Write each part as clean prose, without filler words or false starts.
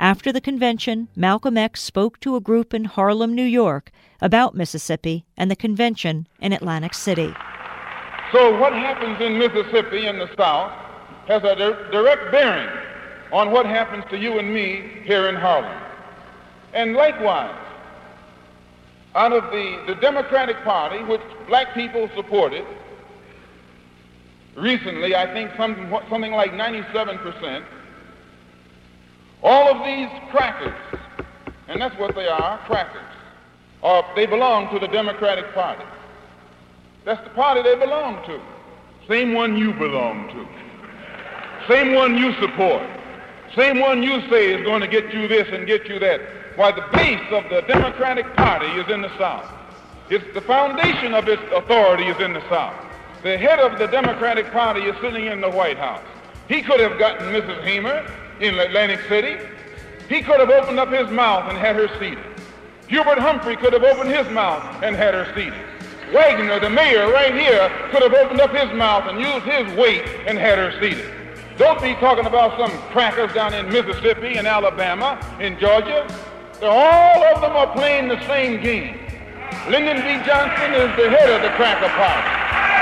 After the convention, Malcolm X spoke to a group in Harlem, New York, about Mississippi and the convention in Atlantic City. So what happens in Mississippi in the South has a direct bearing on what happens to you and me here in Harlem. And likewise, out of the Democratic Party, which black people supported, recently, I think something like 97%, all of these crackers, and that's what they are, crackers, they belong to the Democratic Party. That's the party they belong to. Same one you belong to. Same one you support. Same one you say is going to get you this and get you that. Why, the base of the Democratic Party is in the South. It's the foundation of its authority is in the South. The head of the Democratic Party is sitting in the White House. He could have gotten Mrs. Hamer in Atlantic City. He could have opened up his mouth and had her seated. Hubert Humphrey could have opened his mouth and had her seated. Wagner, the mayor right here, could have opened up his mouth and used his weight and had her seated. Don't be talking about some crackers down in Mississippi and Alabama, in Georgia. All of them are playing the same game. Lyndon B. Johnson is the head of the cracker party.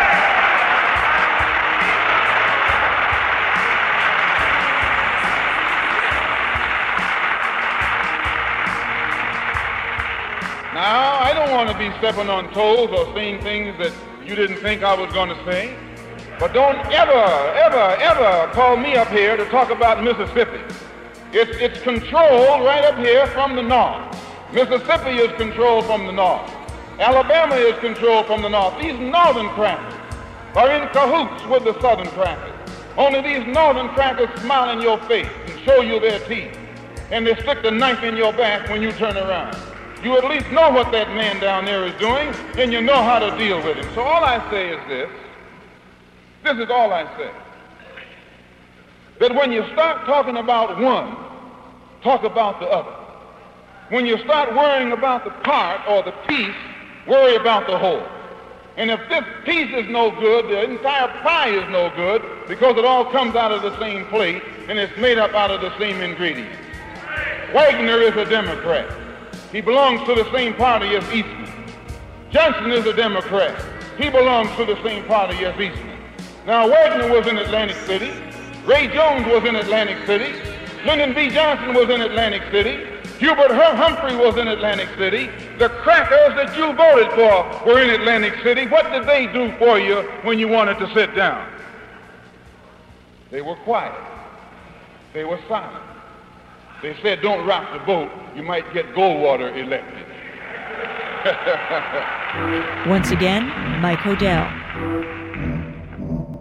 Now, I don't want to be stepping on toes or saying things that you didn't think I was going to say, but don't ever call me up here to talk about Mississippi. It's controlled right up here from the north. Mississippi is controlled from the north. Alabama is controlled from the north. These northern crackers are in cahoots with the southern crackers. Only these northern crackers smile in your face and show you their teeth, and they stick the knife in your back when you turn around. You at least know what that man down there is doing, and you know how to deal with him. So all I say is this. This is all I say. That when you start talking about one, talk about the other. When you start worrying about the part or the piece, worry about the whole. And if this piece is no good, the entire pie is no good, because it all comes out of the same plate and it's made up out of the same ingredients. Wagner is a Democrat. He belongs to the same party as Eastman. Johnson is a Democrat. He belongs to the same party as Eastman. Now, Wagner was in Atlantic City. Ray Jones was in Atlantic City. Lyndon B. Johnson was in Atlantic City. Hubert Humphrey was in Atlantic City. The crackers that you voted for were in Atlantic City. What did they do for you when you wanted to sit down? They were quiet. They were silent. They said, don't rock the boat. You might get Goldwater elected. Once again, Mike Odell.